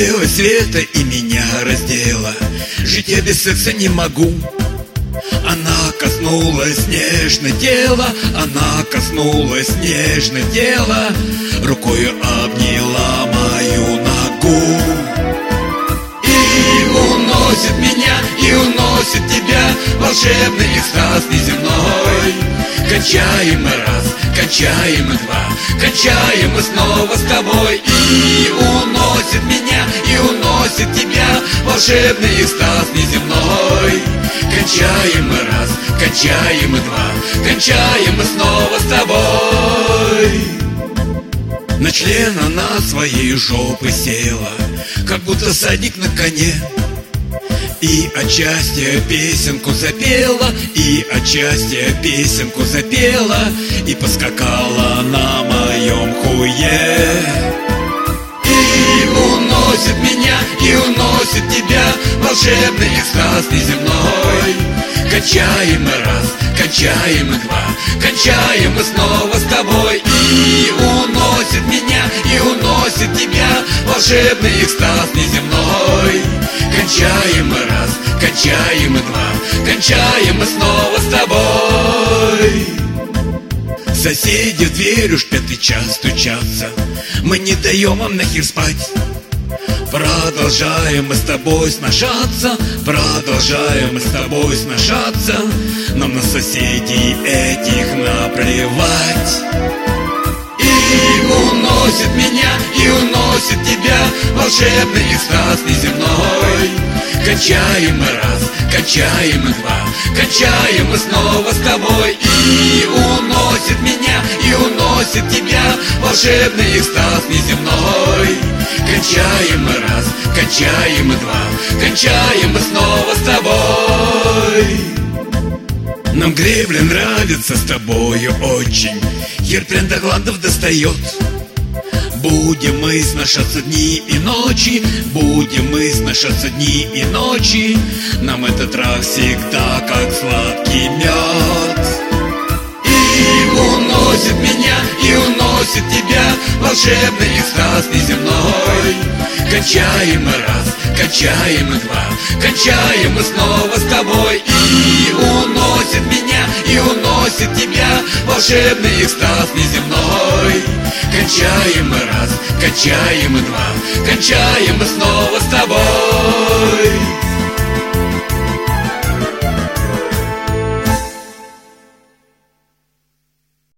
белого света и меня раздела. Жить я без секса не могу. Она коснулась нежно тела, она коснулась нежно тела, рукою обняла мою ногу. И уносит меня, и уносит тебя волшебный экстаз неземной. Кончаем мы раз, кончаем мы два, кончаем мы снова с тобой. И уносит меня, и уносит тебя волшебный экстаз неземной. Кончаем мы раз, кончаем мы два, кончаем мы снова с тобой. На член она своей жопы села, как будто всадник на коне. И от счастья песенку запела, и от счастья песенку запела, и поскакала на моем хуе. И уносит меня, и уносит тебя волшебный экстаз неземной. Кончаем мы раз, кончаем мы два, кончаем мы снова с тобой. И уносит меня, и уносит тебя волшебный экстаз неземной. Кончаем мы раз, кончаем мы два, кончаем мы снова с тобой. Соседи в дверь уж 5-й час стучатся, мы не даем им нахер спать. Продолжаем мы с тобой сношаться, продолжаем мы с тобой сношаться, нам на соседей этих наплевать. И уносит меня, и уносит тебя волшебный экстаз неземной. Кончаем мы раз, кончаем мы два, кончаем мы снова с тобой. И уносит меня, и уносит тебя волшебный экстаз неземной. Кончаем мы раз, кончаем мы два, кончаем мы снова с тобой. Нам гребля нравится с тобою очень, хер прям до гландов достает. Будем мы сношаться дни и ночи, будем мы сношаться дни и ночи, нам этот трах всегда как сладкий мед. И уносит меня, и уносит тебя волшебный экстаз неземной. Кончаем мы раз, кончаем мы два, кончаем мы снова с тобой. И уносит меня, и уносит тебя волшебный экстаз неземной. Кончаем мы раз, кончаем мы два, кончаем мы снова с тобой.